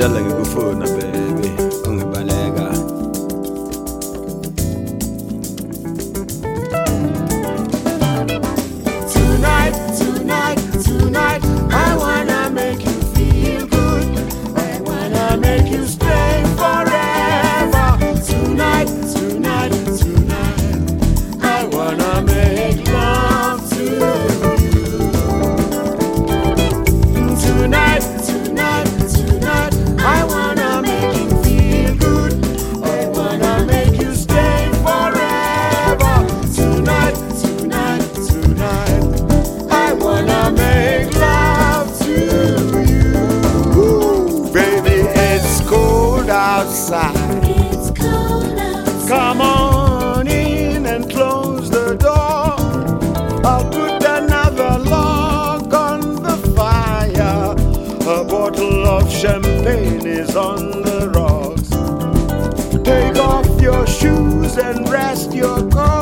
Dala ngikufuna baby, ungibaleka. Tonight, tonight, tonight, I wanna make you feel good. I wanna make you stay forever. Tonight, tonight, tonight, I wanna make love to you. Tonight, tonight, tonight, I wanna make you feel good. I wanna make you stay forever. Tonight, tonight, tonight, I wanna make love to you. Ooh, baby, it's cold outside. It's cold outside. Come on in and close the door. I'll put another log on the fire. A bottle of champagne is on the rocks. Take off your shoes and rest your car.